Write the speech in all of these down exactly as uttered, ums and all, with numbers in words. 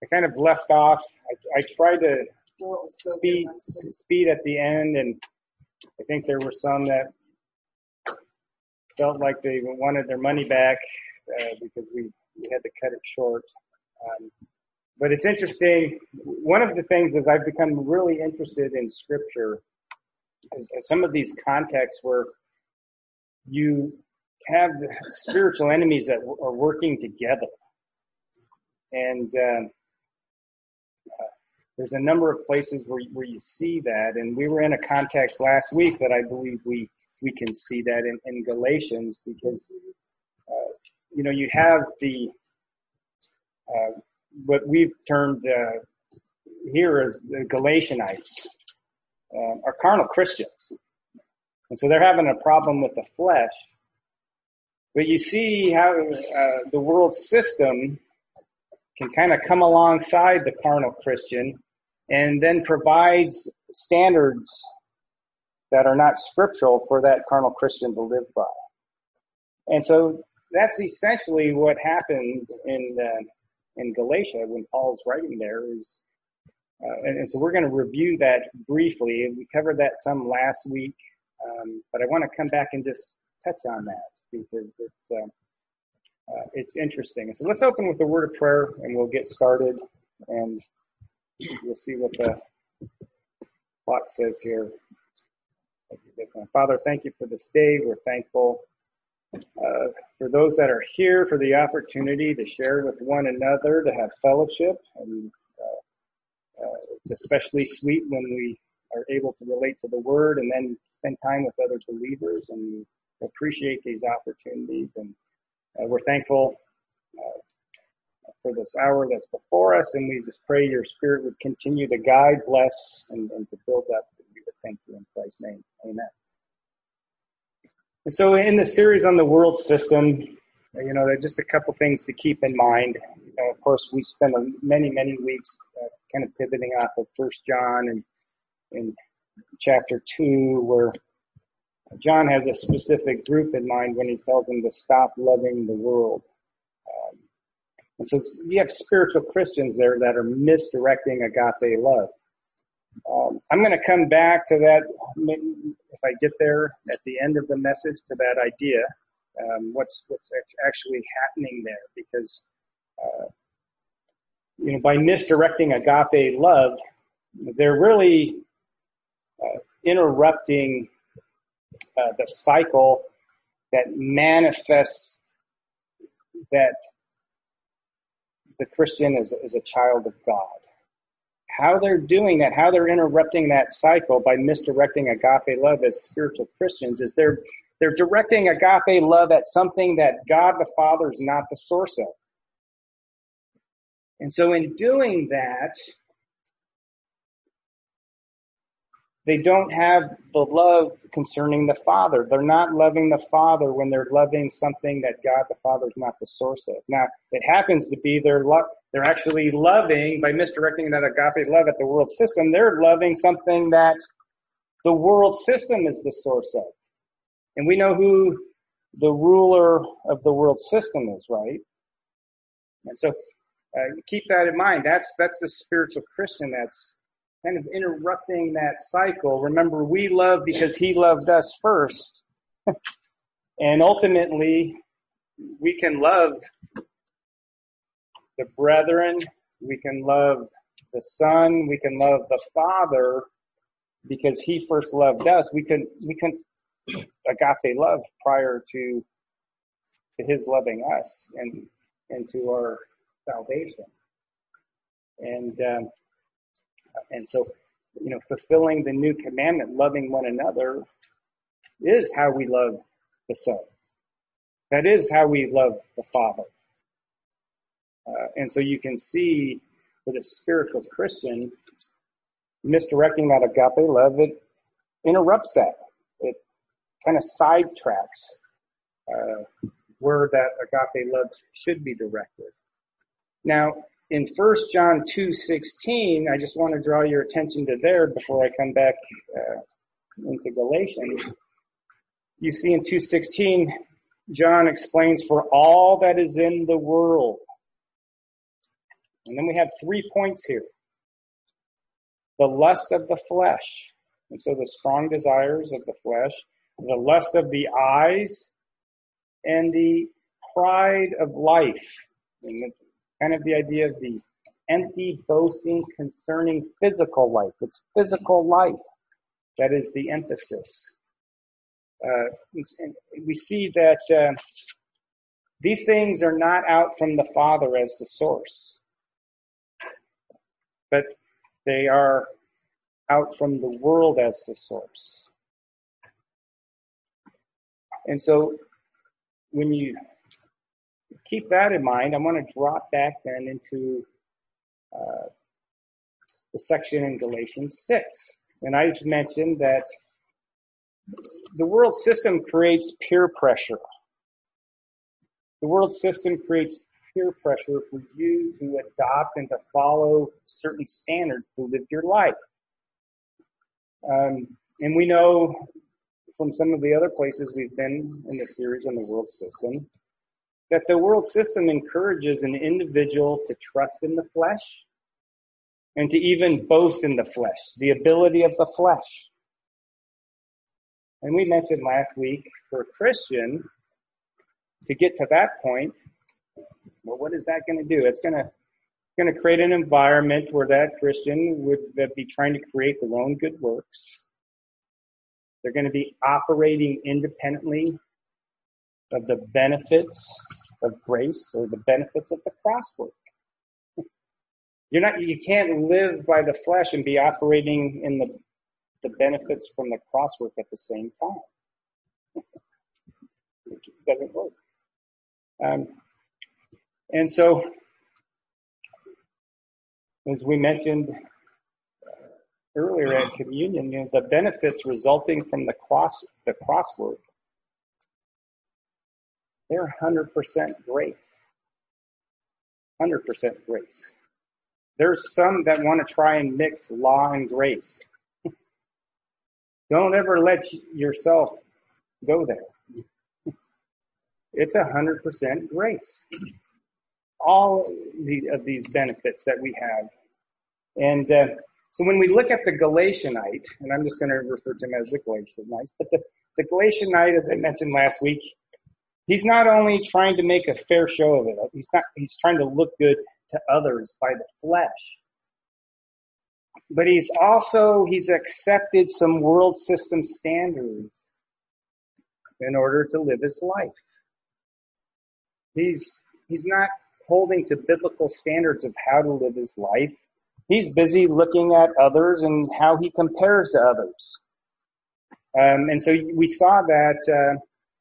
I kind of left off. I, I tried to speed speed at the end, and I think there were some that felt like they wanted their money back uh, because we, we had to cut it short. Um, but it's interesting. One of the things is I've become really interested in Scripture, is, is some of these contexts where you have spiritual enemies that are working together. And um, uh, there's a number of places where, where you see that. And we were in a context last week that I believe we, we can see that in, in Galatians, because, uh, you know, you have the, uh, what we've termed uh, here as the Galatianites, uh, are carnal Christians. And so they're having a problem with the flesh. But you see how uh, the world system can kind of come alongside the carnal Christian and then provides standards that are not scriptural for that carnal Christian to live by. And so that's essentially what happened in uh, in Galatia when Paul's writing there. Is uh, and, and so we're going to review that briefly. We covered that some last week, um, but I want to come back and just touch on that because it's uh, uh, it's interesting. So let's open with the word of prayer, and we'll get started, and we'll see what the clock says here. Father, thank you for this day. We're thankful uh, for those that are here, for the opportunity to share with one another, to have fellowship. And uh, uh, it's especially sweet when we are able to relate to the Word and then spend time with other believers. And we appreciate these opportunities. And uh, we're thankful uh, for this hour that's before us. And we just pray your Spirit would continue to guide, bless, and, and to build up. We would thank you in Christ's name. Amen. And so in the series on the world system, you know, there are just a couple things to keep in mind. You know, of course, we spent many, many weeks uh, kind of pivoting off of First John and in chapter two, where John has a specific group in mind when he tells them to stop loving the world. Um, and so you have spiritual Christians there that are misdirecting agape love. Um, I'm going to come back to that if I get there at the end of the message, to that idea, um, what's what's actually happening there, because uh, you know, by misdirecting agape love, they're really uh, interrupting uh, the cycle that manifests that the Christian is, is a child of God. How they're doing that, how they're interrupting that cycle by misdirecting agape love as spiritual Christians, is they're they're directing agape love at something that God the Father is not the source of. And so in doing that, they don't have the love concerning the Father. They're not loving the Father when they're loving something that God the Father is not the source of. Now, it happens to be they're lo- they're actually loving, by misdirecting that agape love at the world system, they're loving something that the world system is the source of. And we know who the ruler of the world system is, right? And so uh, keep that in mind. That's that's the spiritual Christian that's kind of interrupting that cycle. Remember, we love because he loved us first. And ultimately, we can love the brethren, we can love the Son, we can love the Father because he first loved us. We can we can agape love prior to, to his loving us and, and to our salvation. And um, And so, you know, fulfilling the new commandment, loving one another, is how we love the Son. That is how we love the Father. Uh, and so you can see for the spiritual Christian, misdirecting that agape love, it interrupts that. It kind of sidetracks uh, where that agape love should be directed. Now, in First John two sixteen, I just want to draw your attention to there before I come back uh, into Galatians. You see in two sixteen, John explains, for all that is in the world, And then we have three points here. The lust of the flesh. And so the strong desires of the flesh, the lust of the eyes, and the pride of life. And the, kind of the idea of the empty boasting concerning physical life. It's physical life that is the emphasis. Uh, we see that uh, these things are not out from the Father as the source, but they are out from the world as the source. And so when you keep that in mind, I want to drop back then into uh, the section in Galatians six. And I just mentioned that the world system creates peer pressure. The world system creates peer pressure for you to adopt and to follow certain standards to live your life. Um, and we know from some of the other places we've been in the series on the world system that the world system encourages an individual to trust in the flesh and to even boast in the flesh, the ability of the flesh. And we mentioned last week for a Christian to get to that point, well, what is that going to do? It's going to going to create an environment where that Christian would be trying to create their own good works. They're going to be operating independently of the benefits of grace or the benefits of the cross work. You're not, you can't live by the flesh and be operating in the, the benefits from the cross work at the same time. It doesn't work. Um, and so, as we mentioned earlier at communion, you know, the benefits resulting from the cross, the cross work, they're one hundred percent grace. one hundred percent grace. There's some that want to try and mix law and grace. Don't ever let yourself go there. It's one hundred percent grace. All the, of these benefits that we have. And uh, so when we look at the Galatianite, and I'm just going to refer to him as the Galatianite, but the, the Galatianite, as I mentioned last week, he's not only trying to make a fair show of it, he's not, he's trying to look good to others by the flesh. But he's also, he's accepted some world system standards in order to live his life. He's, he's not holding to biblical standards of how to live his life. He's busy looking at others and how he compares to others. Um, and so we saw that uh,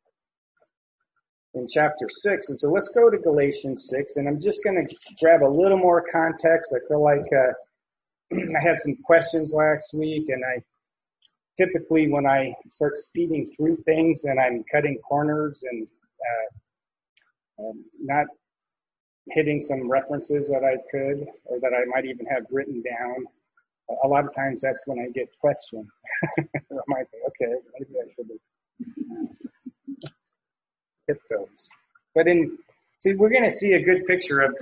in chapter six. And so let's go to Galatians six. And I'm just going to grab a little more context. I feel like uh, I had some questions last week, and I typically when I start speeding through things and I'm cutting corners and uh, um, not hitting some references that I could or that I might even have written down, a lot of times that's when I get questions. I might think, okay, maybe I should have hit those. But in, see, we're going to see a good picture of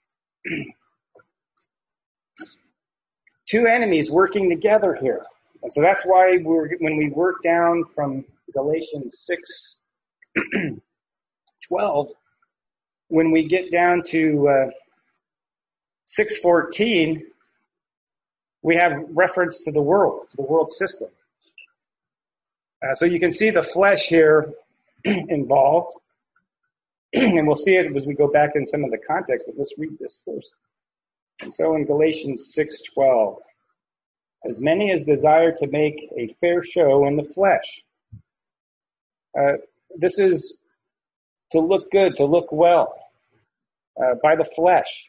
two enemies working together here. And so that's why we're, when we work down from Galatians six twelve, when we get down to uh, six fourteen, we have reference to the world, to the world system. Uh, so you can see the flesh here involved, and we'll see it as we go back in some of the context, but let's read this first. And so in Galatians six twelve, as many as desire to make a fair show in the flesh. Uh, this is to look good, to look well. Uh, by the flesh.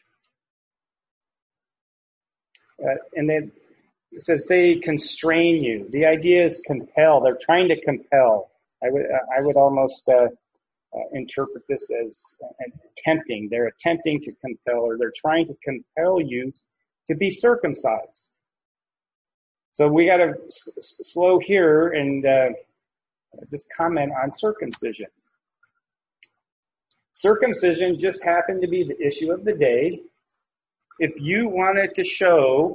Uh, and then it says they constrain you. The idea is compel. They're trying to compel. I would uh, I would almost uh, uh, interpret this as uh, attempting. They're attempting to compel, or they're trying to compel you to be circumcised. So we got to s- slow here and uh, just comment on circumcision. Circumcision just happened to be the issue of the day. if you wanted to show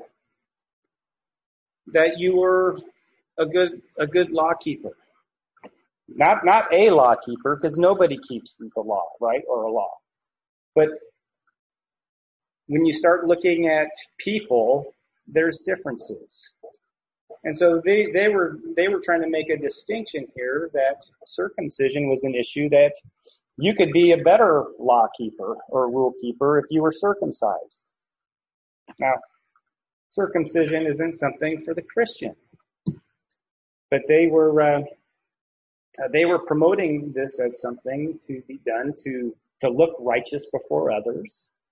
that you were a good a good law keeper. Not not a law keeper, because nobody keeps the law, right? Or a law. But when you start looking at people, there's differences. And so they, they were they were trying to make a distinction here that circumcision was an issue, that you could be a better law keeper or rule keeper if you were circumcised. Now, circumcision isn't something for the Christian, but they were uh, they were promoting this as something to be done to to look righteous before others,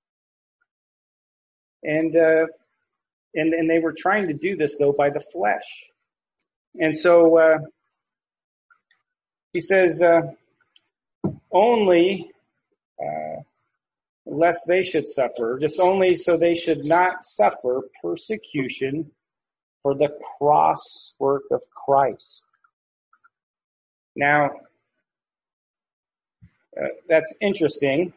and uh, and and they were trying to do this though by the flesh, and so uh, he says uh, only. Uh, lest they should suffer, just only so they should not suffer persecution for the cross work of Christ. Now, uh, that's interesting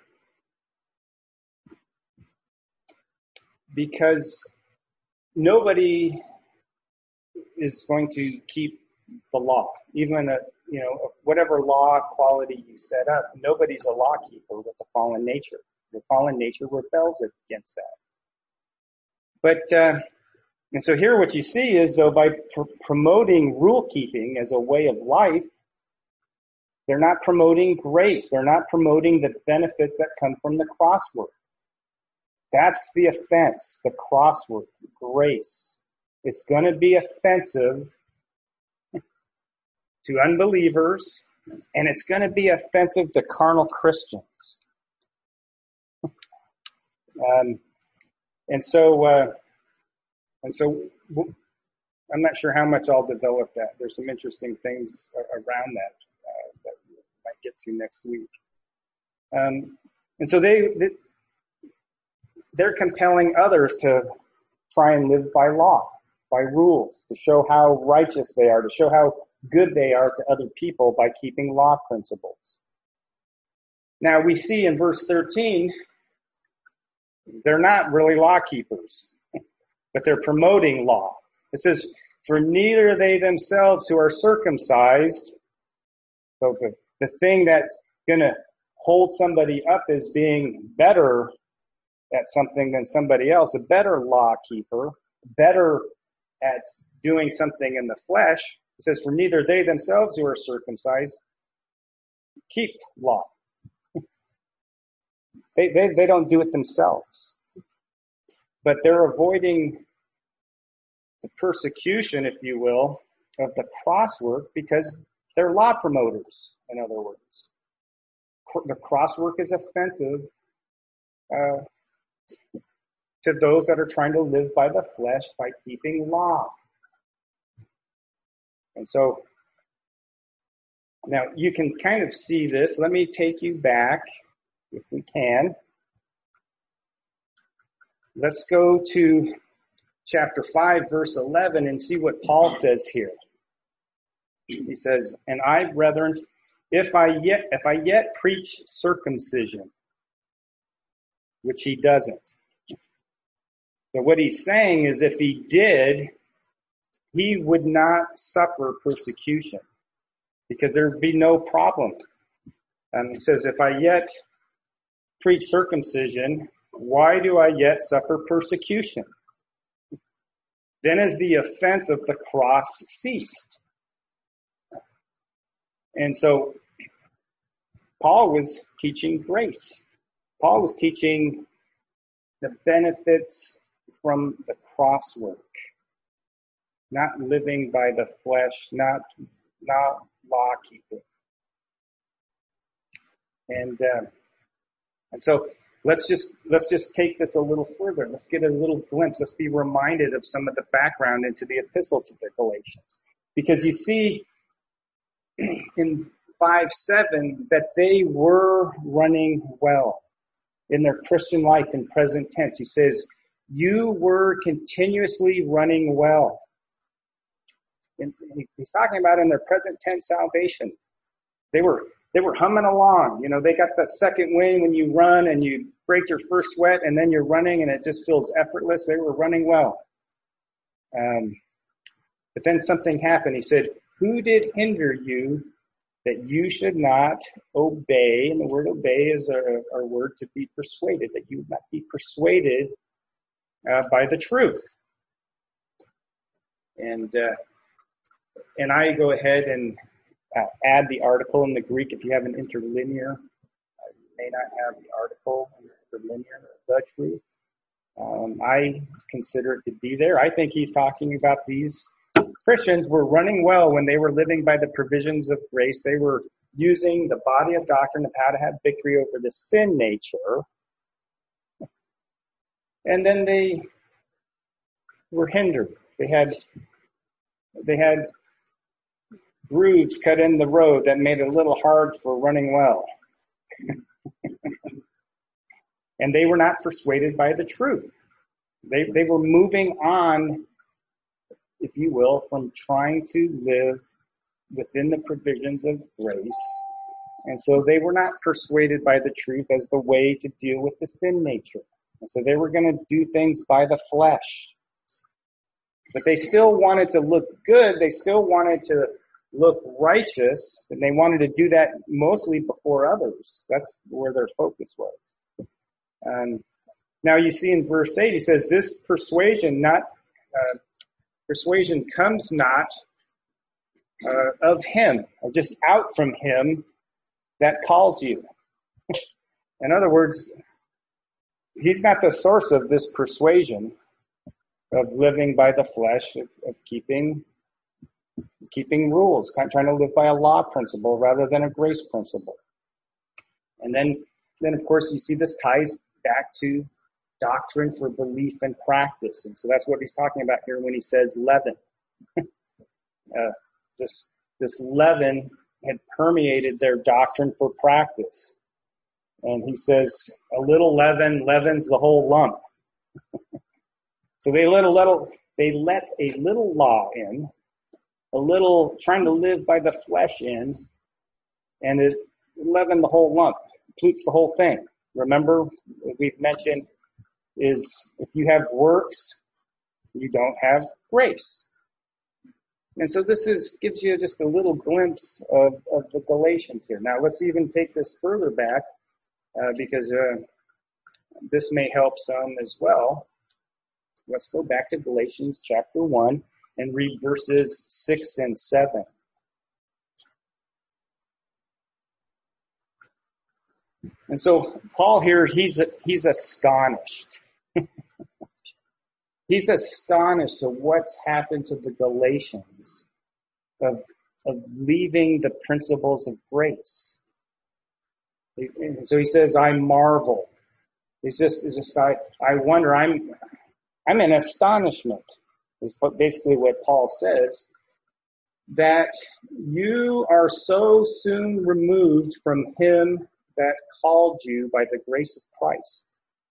because nobody is going to keep the law, even a, you know, whatever law quality you set up. Nobody's a law keeper with a fallen nature. The fallen nature rebels against that. But, uh, and so here what you see is, though, by pr- promoting rule keeping as a way of life, they're not promoting grace. They're not promoting the benefits that come from the cross work. That's the offense, the cross work, grace. It's going to be offensive to unbelievers, and it's going to be offensive to carnal Christians. Um, and so, uh, and so, w- I'm not sure how much I'll develop that. There's some interesting things around that uh, that we might get to next week. Um, and so they, they they're compelling others to try and live by law, by rules, to show how righteous they are, to show how good they are to other people by keeping law principles. Now we see in verse thirteen. They're not really law keepers, but they're promoting law. It says, for neither they themselves who are circumcised, so the, the thing that's going to hold somebody up as being better at something than somebody else, a better law keeper, better at doing something in the flesh. It says, for neither they themselves who are circumcised keep law. They, they, they don't do it themselves, but they're avoiding the persecution, if you will, of the cross work because they're law promoters, in other words. The cross work is offensive uh, to those that are trying to live by the flesh by keeping law. And so, now you can kind of see this. Let me take you back, if we can. Let's go to chapter five, verse eleven, and see what Paul says here. He says, and I, brethren, if I yet, if I yet preach circumcision, which he doesn't. So what he's saying is if he did, he would not suffer persecution because there'd be no problem. And he says, if I yet preach circumcision, why do I yet suffer persecution? Then is the offense of the cross ceased. And so Paul was teaching grace. Paul was teaching the benefits from the cross work, not living by the flesh, not not law keeping. And uh, and so let's just let's just take this a little further. Let's get a little glimpse. Let's be reminded of some of the background into the epistle to the Galatians, because you see in five seven that they were running well in their Christian life in present tense. He says, you were continuously running well. And he's talking about in their present tense salvation. They were they were humming along. You know, they got that second wind when you run and you break your first sweat and then you're running and it just feels effortless. They were running well. Um, but then something happened. He said, who did hinder you that you should not obey? And the word obey is our, our word to be persuaded, that you would not be persuaded uh, by the truth. And uh, and I go ahead and uh, add the article in the Greek. If you have an interlinear, uh, you may not have the article in the interlinear, the truth. Um, I consider it to be there. I think he's talking about these Christians were running well when they were living by the provisions of grace. They were using the body of doctrine of how to have victory over the sin nature. And then they were hindered. They had they had grooves cut in the road that made it a little hard for running well. And they were not persuaded by the truth. They they were moving on, if you will, from trying to live within the provisions of grace. And so they were not persuaded by the truth as the way to deal with the sin nature. And so they were going to do things by the flesh. But they still wanted to look good. They still wanted to look righteous. And they wanted to do that mostly before others. That's where their focus was. Um, now you see in verse eight, he says, this persuasion not, uh, persuasion comes not uh, of him, or just out from him that calls you. In other words, he's not the source of this persuasion of living by the flesh, of, of keeping keeping rules, kind of trying to live by a law principle rather than a grace principle. And then, then of course, you see this ties back to doctrine for belief and practice. And so that's what he's talking about here when he says leaven. uh, this, this leaven had permeated their doctrine for practice. And he says, a little leaven leavens the whole lump. So they let a little, they let a little law in, a little trying to live by the flesh in, and it leavened the whole lump, pollutes the whole thing. Remember, we've mentioned is if you have works, you don't have grace. And so this is gives you just a little glimpse of, of the Galatians here. Now let's even take this further back uh, because uh, this may help some as well. Let's go back to Galatians chapter one and read verses six and seven. And so Paul here, he's he's astonished. He's astonished at what's happened to the Galatians of of leaving the principles of grace. And so he says, I marvel. He's just, he's just I, I wonder, I'm I'm in astonishment, is basically what Paul says, that you are so soon removed from him that called you by the grace of Christ.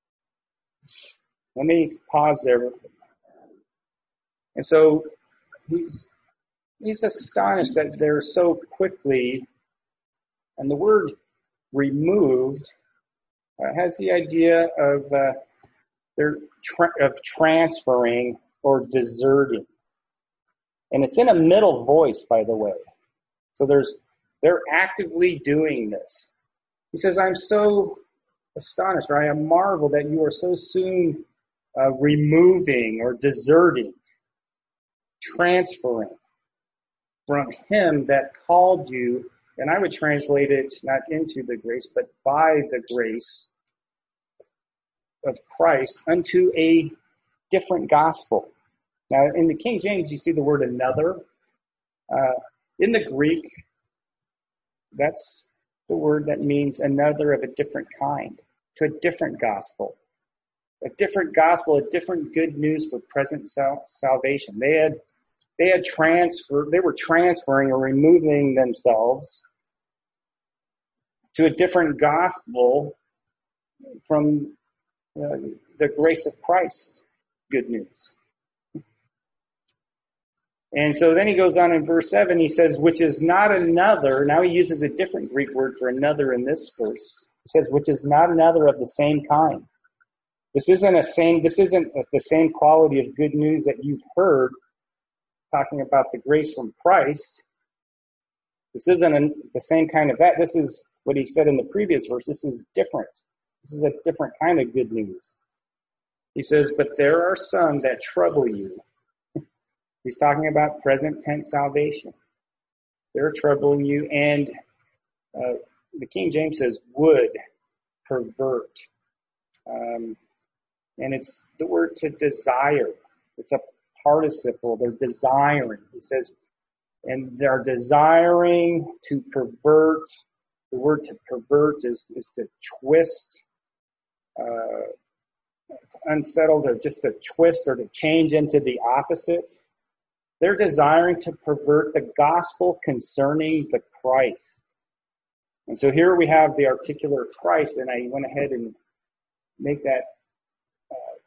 Let me pause there. And so he's he's astonished that they're so quickly, and the word removed uh, has the idea of uh, they're tra- of transferring or deserting. And it's in a middle voice, by the way. So there's they're actively doing this. He says, I'm so astonished, or I am marveled that you are so soon uh, removing or deserting, transferring from him that called you, and I would translate it not into the grace, but by the grace of Christ, unto a different gospel. Now, in the King James, you see the word another. Uh, in the Greek, that's the word that means another of a different kind, to a different gospel. A different gospel, a different good news for present sal- salvation. They had, they had transfer, they were transferring or removing themselves to a different gospel from uh, the grace of Christ good news. And so then he goes on in verse seven, he says, which is not another. Now he uses a different Greek word for another in this verse. He says, which is not another of the same kind. This isn't a same, this isn't the same quality of good news that you've heard talking about the grace from Christ. This isn't a, the same kind of that. This is what he said in the previous verse. This is different. This is a different kind of good news. He says, but there are some that trouble you. He's talking about present tense salvation. They're troubling you, and uh, the King James says would pervert. Um, and it's the word to desire. It's a participle. They're desiring. He says, and they're desiring to pervert. The word to pervert is, is to twist, uh, unsettled, or just to twist or to change into the opposite. They're desiring to pervert the gospel concerning the Christ. And so here we have the articular Christ, and I went ahead and make that uh,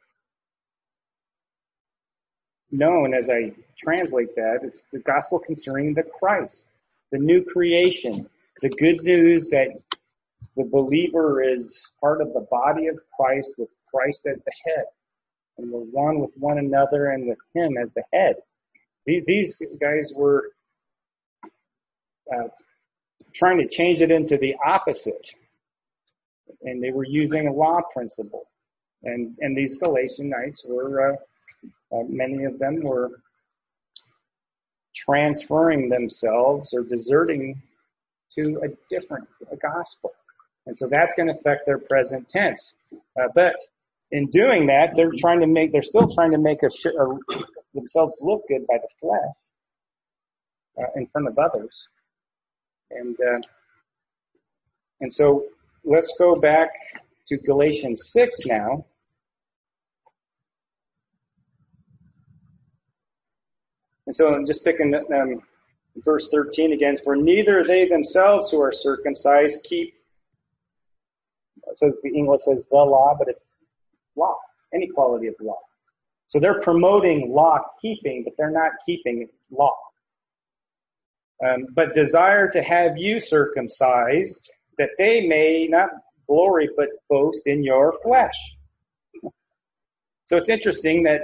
known as I translate that. It's the gospel concerning the Christ, the new creation, the good news that the believer is part of the body of Christ with Christ as the head. And we're one with one another and with him as the head. These guys were uh, trying to change it into the opposite, and they were using a law principle. And and these Galatianites were, uh, uh, many of them were transferring themselves or deserting to a different a gospel. And so that's going to affect their present tense. Uh, but in doing that, they're trying to make, they're still trying to make a, a themselves look good by the flesh uh, in front of others. And uh, and so let's go back to Galatians six now. And so I'm just picking um, verse thirteen again. For neither they themselves who are circumcised keep, so the English says the law, but it's law, any quality of law. So they're promoting law keeping, but they're not keeping law. Um, but desire to have you circumcised, that they may not glory but boast in your flesh. So it's interesting that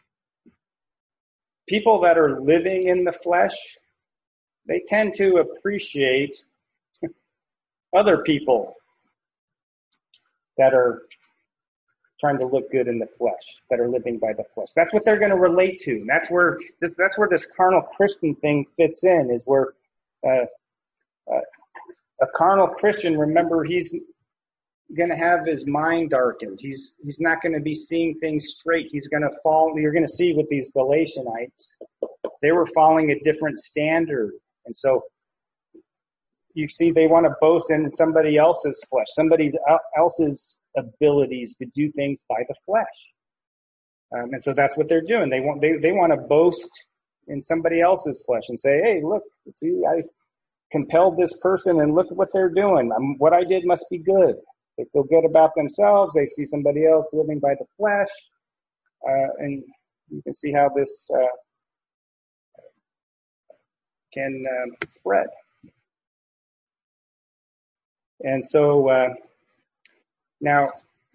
people that are living in the flesh, they tend to appreciate other people that are trying to look good in the flesh, that are living by the flesh. That's what they're going to relate to. And that's where this, that's where this carnal Christian thing fits in, is where uh, uh, a carnal Christian, remember, he's going to have his mind darkened. He's he's not going to be seeing things straight. He's going to fall. You're going to see with these Galatianites, they were following a different standard. And so you see they want to boast in somebody else's flesh, somebody else's abilities to do things by the flesh. Um, and so that's what they're doing. They want they, they want to boast in somebody else's flesh and say, hey, look, see, I compelled this person and look at what they're doing. I'm, what I did must be good. They feel good about themselves. They see somebody else living by the flesh. Uh, and you can see how this uh, can um, spread. And so uh, now,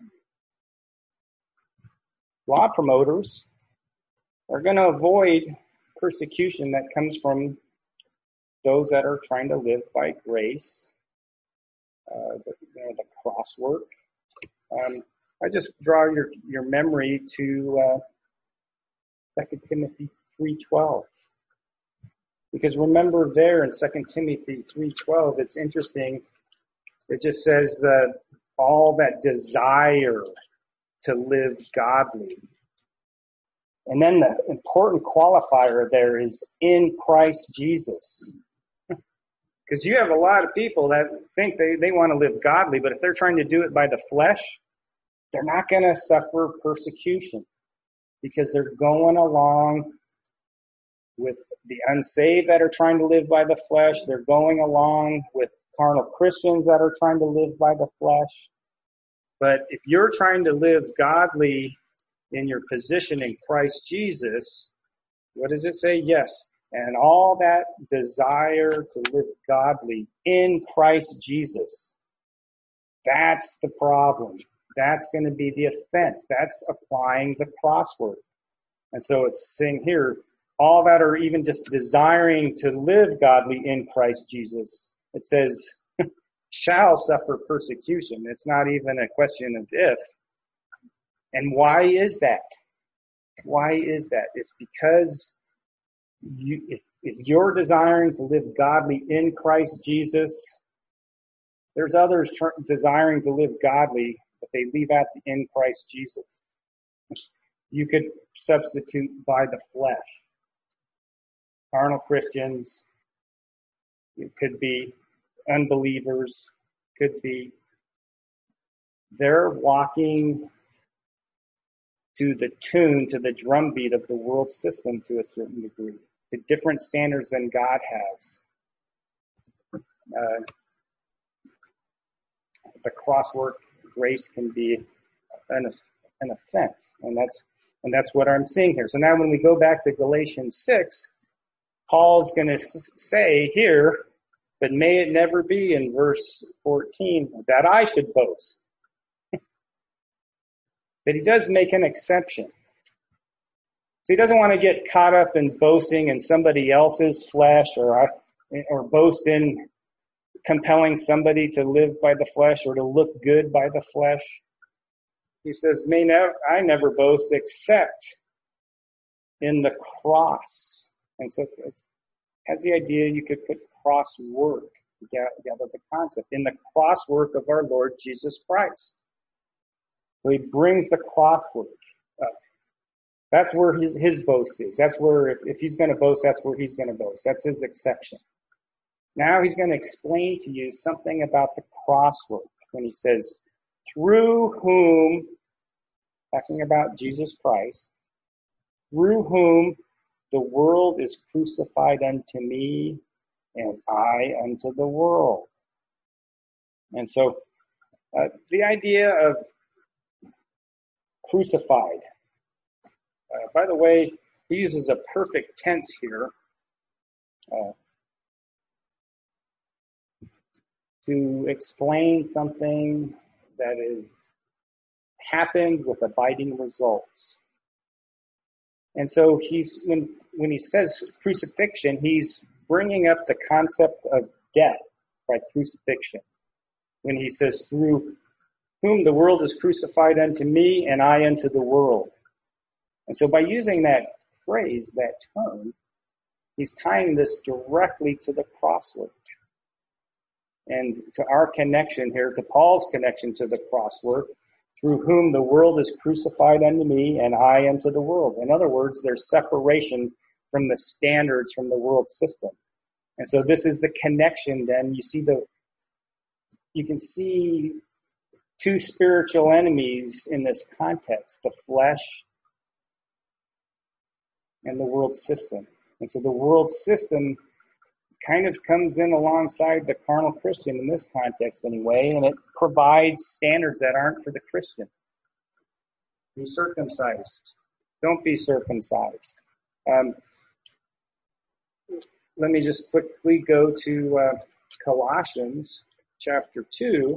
law promoters are going to avoid persecution that comes from those that are trying to live by grace, uh, the, you know, the cross work. Um, I just draw your, your memory to uh, Second Timothy three twelve. Because remember there in Second Timothy three twelve, it's interesting. It just says uh, all that desire to live godly. And then the important qualifier there is in Christ Jesus. Because you have a lot of people that think they, they want to live godly, but if they're trying to do it by the flesh, they're not going to suffer persecution because they're going along with the unsaved that are trying to live by the flesh. They're going along with carnal Christians that are trying to live by the flesh. But if you're trying to live godly in your position in Christ Jesus, What does it say? Yes. And all that desire to live godly in Christ Jesus. That's the problem. That's going to be the offense. That's applying the crossword. And so it's saying here, all that are even just desiring to live godly in Christ Jesus. It says, shall suffer persecution. It's not even a question of if. And why is that? Why is that? It's because you, if, if you're desiring to live godly in Christ Jesus, there's others tr- desiring to live godly, but they leave out the in Christ Jesus. You could substitute by the flesh. Carnal Christians, it could be unbelievers, could be they're walking to the tune, to the drumbeat of the world system to a certain degree, to different standards than God has. Uh, the crosswork grace can be an, an offense, and that's and that's what I'm seeing here. So now when we go back to Galatians six, Paul's going to s- say here, but may it never be in verse fourteen that I should boast. But he does make an exception. So he doesn't want to get caught up in boasting in somebody else's flesh or or boast in compelling somebody to live by the flesh or to look good by the flesh. He says, "May never I never boast except in the cross." And so it has the idea you could put cross work together, the concept in the cross work of our Lord Jesus Christ. So he brings the cross work up. That's where his, his boast is. That's where, if, if he's going to boast, that's where he's going to boast. That's his exception. Now he's going to explain to you something about the cross work when he says, through whom, talking about Jesus Christ, through whom the world is crucified unto me, and I unto the world. And so uh, the idea of crucified. Uh, by the way, he uses a perfect tense here uh, to explain something that is happened with abiding results. And so he's when when he says crucifixion, he's bringing up the concept of death by crucifixion. When he says, through whom the world is crucified unto me, and I unto the world. And so by using that phrase, that term, he's tying this directly to the crosswork. And to our connection here, to Paul's connection to the crosswork, through whom the world is crucified unto me, and I unto the world. In other words, there's separation from the standards from the world system. And so this is the connection then. You see the, you can see two spiritual enemies in this context, the flesh and the world system. And so the world system kind of comes in alongside the carnal Christian in this context anyway, and it provides standards that aren't for the Christian. Be circumcised. Don't be circumcised. Um, let me just quickly go to uh, Colossians chapter two,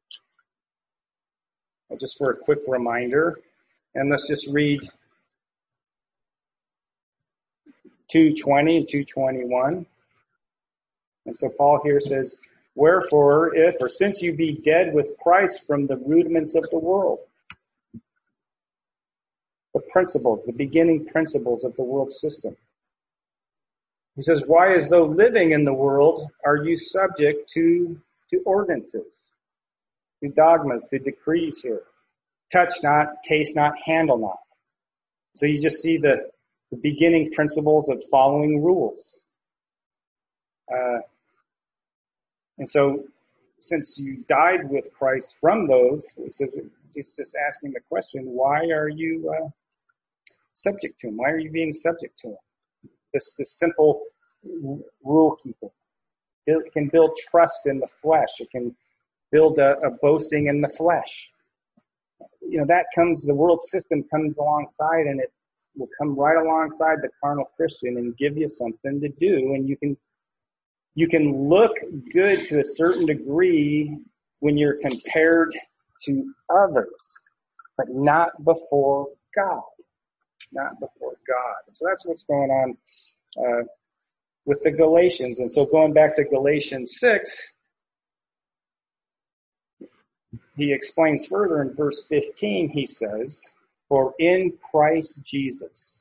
just for a quick reminder. And let's just read two twenty and two twenty-one. And so Paul here says, wherefore, if or since you be dead with Christ from the rudiments of the world, the principles, the beginning principles of the world system. He says, why as though living in the world are you subject to, to ordinances, to dogmas, to decrees here. Touch not, taste not, handle not. So you just see the, the beginning principles of following rules. Uh, and so since you died with Christ from those, it's just, just asking the question, why are you uh, subject to him? Why are you being subject to him? This, this simple rule keeping. It can build trust in the flesh. It can build a, a boasting in the flesh. You know, that comes, the world system comes alongside and it, will come right alongside the carnal Christian and give you something to do, and you can you can look good to a certain degree when you're compared to others, but not before God. Not before God. So that's what's going on uh, with the Galatians. And so going back to Galatians six, he explains further in verse fifteen, he says, "For in Christ Jesus,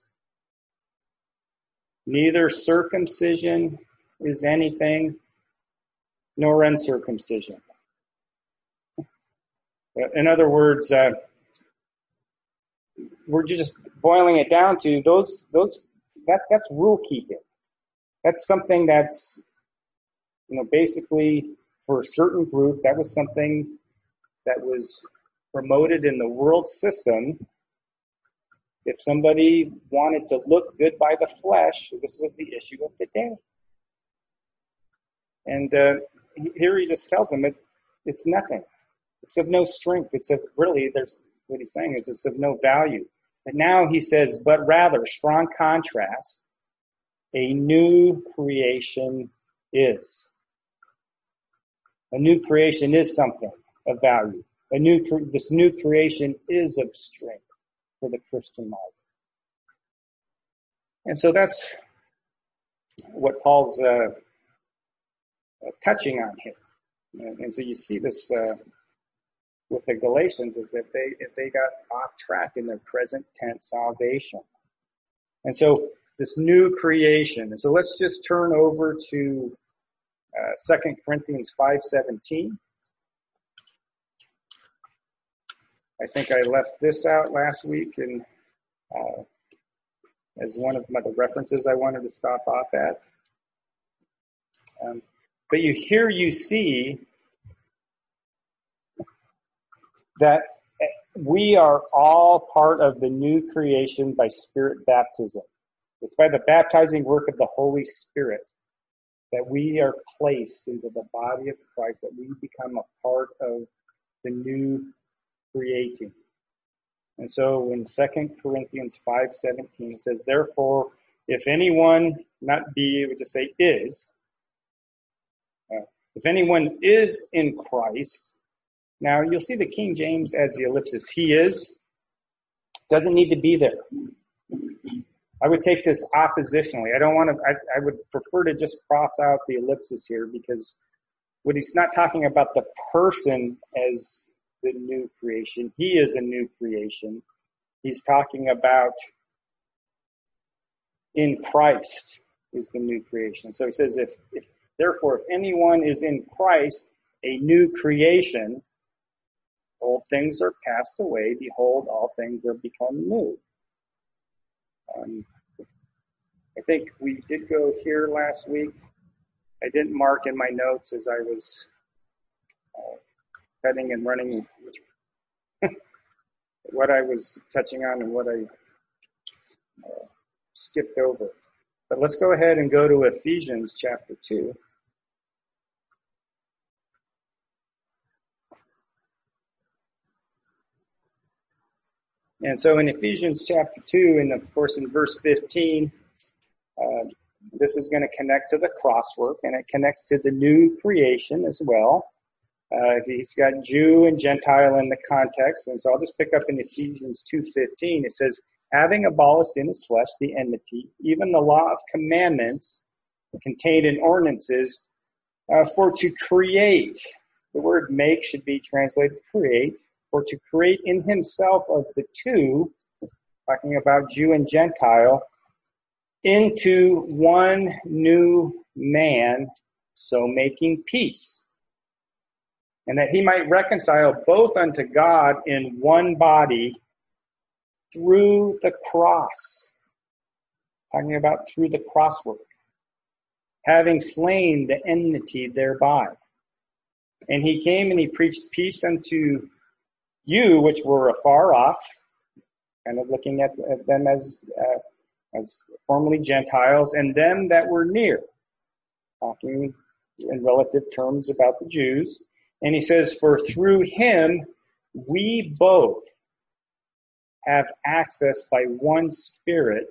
neither circumcision is anything, nor uncircumcision." In other words, uh, we're just boiling it down to those, those, that, that's rule keeping. That's something that's, you know, basically for a certain group, that was something that was promoted in the world system. If somebody wanted to look good by the flesh, this was the issue of the day. And uh, here he just tells them it's, it's nothing. It's of no strength. It's of really, there's what he's saying is it's of no value. But now he says, but rather, strong contrast, a new creation is. A new creation is something of value. A new, this new creation is of strength for the Christian life. And so that's what Paul's uh, touching on here. And, and so you see this uh, with the Galatians is that they if they got off track in their present tense salvation. And so this new creation. And so let's just turn over to uh, Second Corinthians five seventeen. I think I left this out last week and uh, as one of my, the references I wanted to stop off at. Um, but you here you see that we are all part of the new creation by Spirit baptism. It's by the baptizing work of the Holy Spirit that we are placed into the body of Christ, that we become a part of the new creating. And so in Second Corinthians five seventeen, it says, "Therefore, if anyone," not be able to say is, uh, if anyone is in Christ. Now, you'll see the King James adds the ellipsis. He is. Doesn't need to be there. I would take this oppositionally. I don't want to, I, I would prefer to just cross out the ellipsis here because what he's not talking about the person as the new creation. He is a new creation. He's talking about in Christ is the new creation. So he says, if, if therefore, if anyone is in Christ, a new creation, old things are passed away. Behold, all things are become new. Um, I think we did go here last week. I didn't mark in my notes as I was uh, cutting and running what I was touching on and what I uh, skipped over. But let's go ahead and go to Ephesians chapter two. And so in Ephesians chapter two, and of course in verse fifteen, uh, this is going to connect to the crosswork, and it connects to the new creation as well. Uh, he's got Jew and Gentile in the context, and so I'll just pick up in Ephesians two fifteen. It says, "Having abolished in his flesh the enmity, even the law of commandments contained in ordinances, uh, for to create," the word make should be translated create, "for to create in himself of the two," talking about Jew and Gentile, "into one new man, so making peace. And that he might reconcile both unto God in one body through the cross." Talking about through the crosswork. "Having slain the enmity thereby. And he came and he preached peace unto you which were afar off," kind of looking at, at them as uh, as formerly Gentiles, "and them that were near," talking in relative terms about the Jews. And he says, "For through him we both have access by one Spirit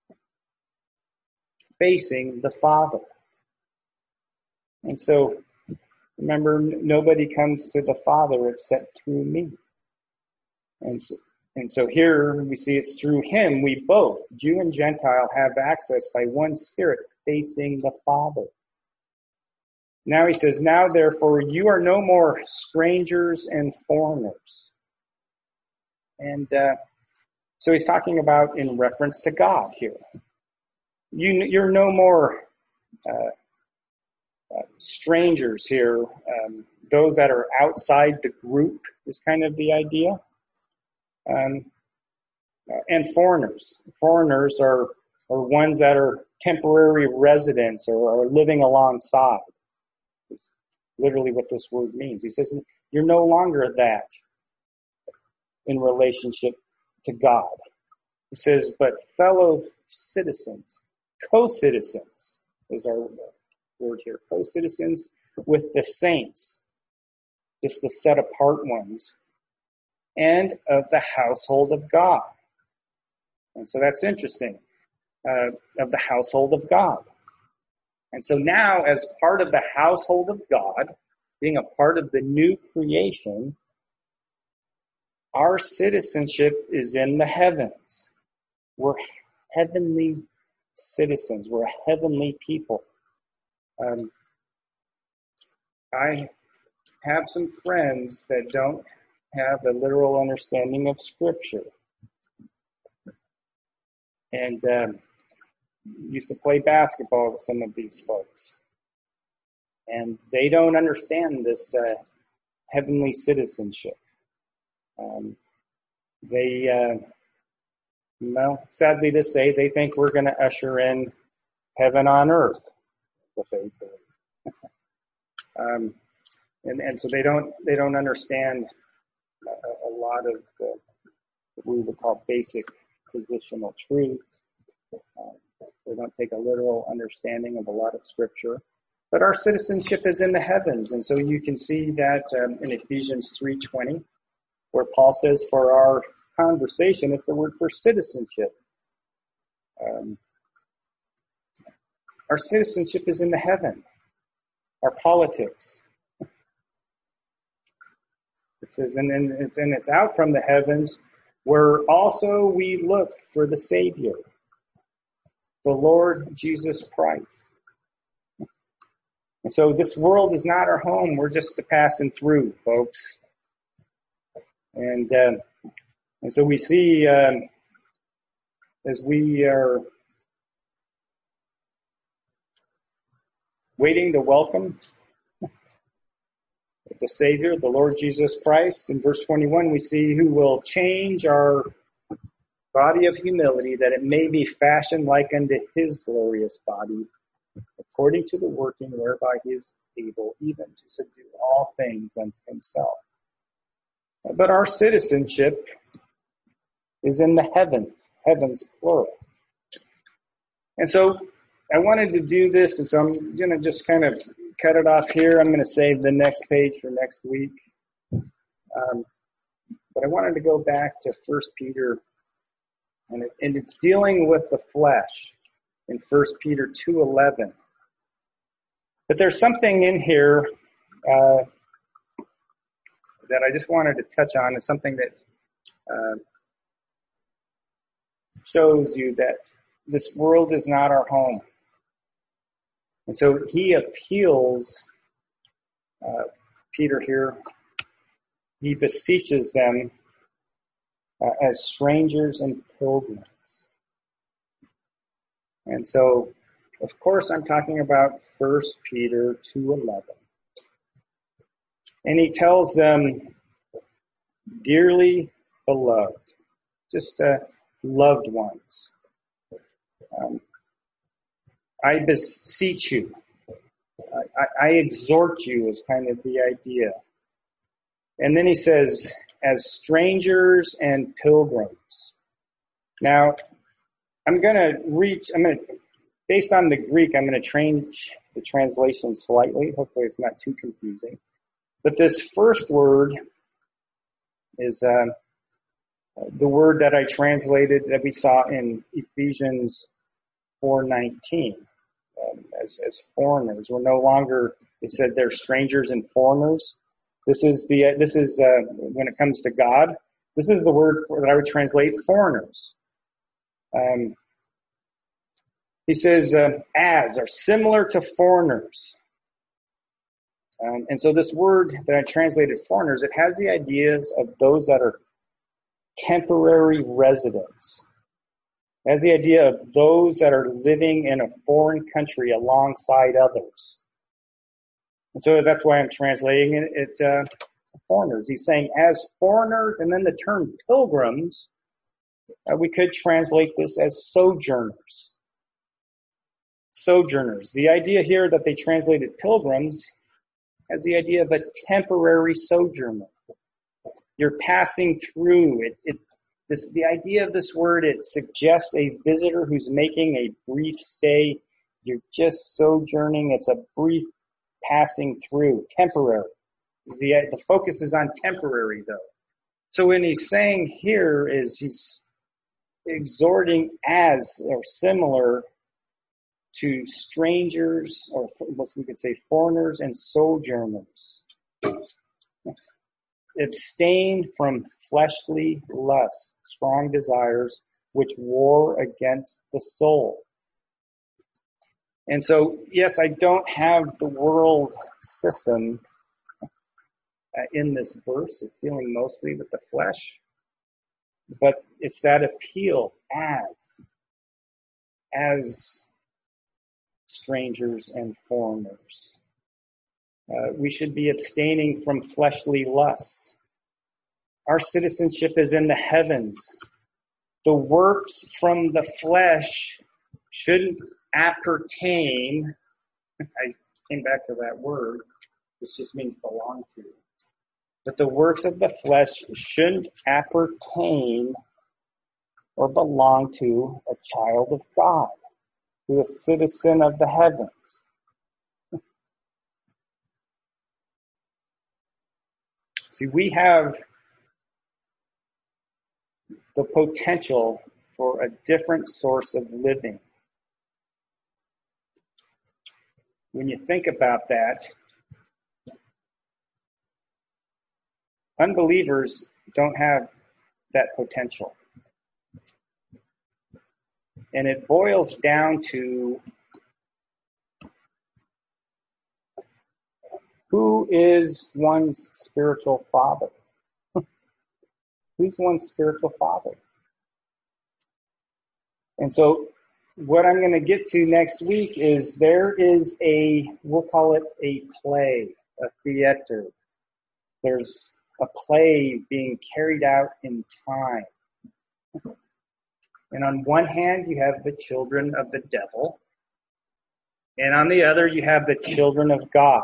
facing the Father. And so, remember, nobody comes to the Father except through me. And so, and so here we see it's through him we both, Jew and Gentile, have access by one Spirit facing the Father. Now he says, now therefore you are no more strangers and foreigners. And uh, so he's talking about in reference to God here. You, you're no more uh, uh, strangers here. Um, those that are outside the group is kind of the idea. Um, and foreigners. Foreigners are, are ones that are temporary residents or are living alongside. It's literally what this word means. He says, you're no longer that in relationship to God. He says, but fellow citizens, co-citizens is our word here, co-citizens with the saints, just the set apart ones, and of the household of God. And so that's interesting, uh, of the household of God. And so now, as part of the household of God, being a part of the new creation, our citizenship is in the heavens. We're heavenly citizens. We're a heavenly people. Um, I have some friends that don't have a literal understanding of Scripture. And um, used to play basketball with some of these folks. And they don't understand this uh, heavenly citizenship. Um, they, uh, well, sadly to say, they think we're going to usher in heaven on earth. What they believe. um, and and so they don't they don't understand a, a lot of the, what we would call basic positional truth. Uh, they don't take a literal understanding of a lot of Scripture. But our citizenship is in the heavens, and so you can see that um, in Ephesians three twenty, where Paul says, "For our conversation," it's the word for citizenship. Um, our citizenship is in the heaven. Our politics. It says, and then it's and it's out from the heavens, where also we look for the Savior, the Lord Jesus Christ. And so this world is not our home. We're just passing through, folks. And uh, and so we see um, as we are waiting to welcome the Savior, the Lord Jesus Christ. In verse twenty-one, we see who will change our body of humility, that it may be fashioned like unto his glorious body, according to the working whereby he is able even to subdue all things unto himself. But our citizenship is in the heavens, heavens plural. And so I wanted to do this, and so I'm going to just kind of cut it off here. I'm going to save the next page for next week. Um, but I wanted to go back to First Peter, and, it, and it's dealing with the flesh in First Peter two eleven. But there's something in here uh, that I just wanted to touch on. It's something that uh, shows you that this world is not our home. And so he appeals, uh, Peter here, he beseeches them uh, as strangers and pilgrims. And so, of course, I'm talking about First Peter two eleven. And he tells them, dearly beloved, just uh, loved ones, um, I beseech you, I, I exhort you is kind of the idea. And then he says, as strangers and pilgrims. Now, I'm going to reach, I'm going to, based on the Greek, I'm going to change the translation slightly. Hopefully it's not too confusing. But this first word is, um, The word that I translated that we saw in Ephesians four nineteen, um, as, as foreigners. We're no longer, it said they're strangers and foreigners. This is the, this is, uh, when it comes to God, this is the word for, that I would translate foreigners. Um, he says, uh, as are similar to foreigners. Um, and so this word that I translated foreigners, it has the ideas of those that are temporary residents. It has the idea of those that are living in a foreign country alongside others. And so that's why I'm translating it, it uh, foreigners. He's saying as foreigners, and then the term pilgrims, uh, we could translate this as sojourners. Sojourners. The idea here that they translated pilgrims has the idea of a temporary sojourner. You're passing through. It, it, this, the idea of this word, it suggests a visitor who's making a brief stay. You're just sojourning. It's a brief passing through, temporary. The, the focus is on temporary, though. So when he's saying here is he's exhorting as or similar to strangers, or what we could say foreigners and sojourners. Abstain from fleshly lusts, strong desires, which war against the soul. And so, yes, I don't have the world system uh, in this verse. It's dealing mostly with the flesh. But it's that appeal as, as strangers and foreigners. Uh, we should be abstaining from fleshly lusts. Our citizenship is in the heavens. The works from the flesh shouldn't appertain. I came back to that word. This just means belong to. But the works of the flesh shouldn't appertain or belong to a child of God, to a citizen of the heavens. See, we have the potential for a different source of living. When you think about that, unbelievers don't have that potential. And it boils down to who is one's spiritual father? Who's one's spiritual father? And so what I'm going to get to next week is there is a, we'll call it a play, a theater. There's a play being carried out in time. And on one hand, you have the children of the devil. And on the other, you have the children of God.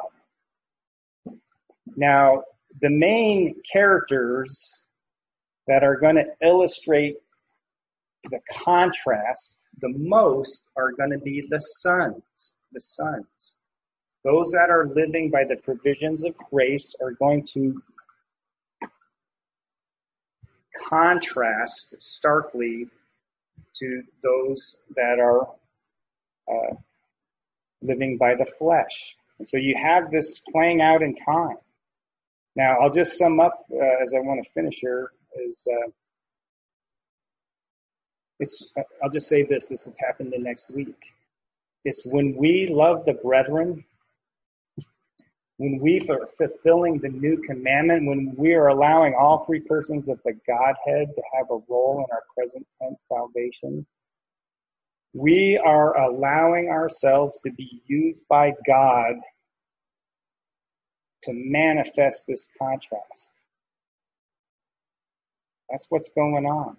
Now, the main characters that are going to illustrate the contrast the most are going to be the sons. The sons. Those that are living by the provisions of grace are going to contrast starkly to those that are uh, living by the flesh. And so you have this playing out in time. Now, I'll just sum up uh, as I want to finish here. Is uh, it's I'll just say this. This will happen the next week. It's when we love the brethren, when we are fulfilling the new commandment, when we are allowing all three persons of the Godhead to have a role in our present tense salvation, we are allowing ourselves to be used by God to manifest this contrast. That's what's going on.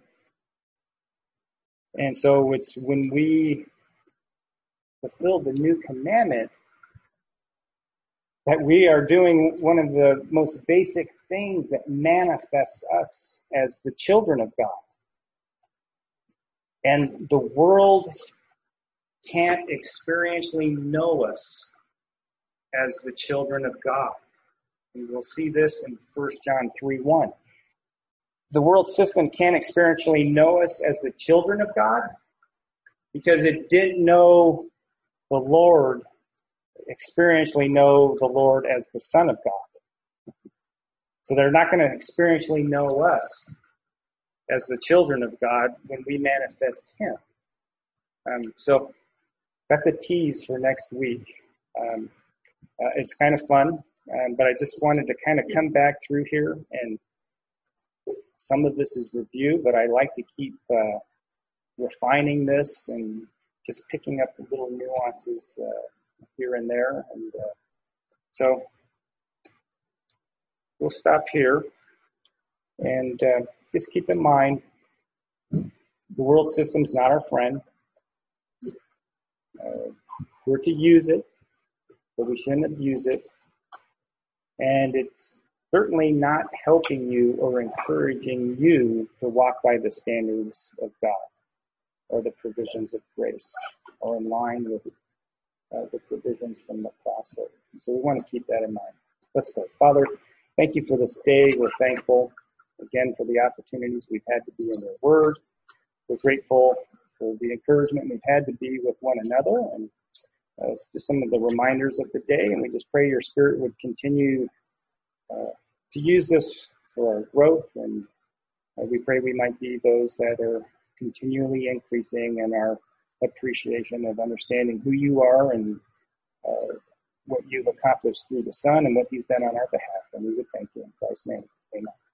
And so it's when we fulfill the new commandment that we are doing one of the most basic things that manifests us as the children of God. And the world can't experientially know us as the children of God. And we'll see this in First John three one. the world system can't experientially know us as the children of God because it didn't know the Lord, experientially know the Lord as the Son of God. So they're not going to experientially know us as the children of God when we manifest Him. Um, so that's a tease for next week. Um, uh, it's kind of fun, um, but I just wanted to kind of come back through here, and some of this is review, but I like to keep uh, refining this and just picking up the little nuances uh, here and there. And uh, so we'll stop here, and uh, just keep in mind the world system's not our friend. Uh, we're to use it, but we shouldn't abuse it. And it's certainly not helping you or encouraging you to walk by the standards of God or the provisions of grace or in line with uh, the provisions from the Passover. So we want to keep that in mind. Let's go. Father, thank you for this day. We're thankful again for the opportunities we've had to be in your word. We're grateful for the encouragement we've had to be with one another, and uh, just some of the reminders of the day. And we just pray your Spirit would continue uh, to use this for our growth. And uh, we pray we might be those that are continually increasing in our appreciation of understanding who you are and uh, what you've accomplished through the Son and what you've done on our behalf. And we would thank you in Christ's name. Amen.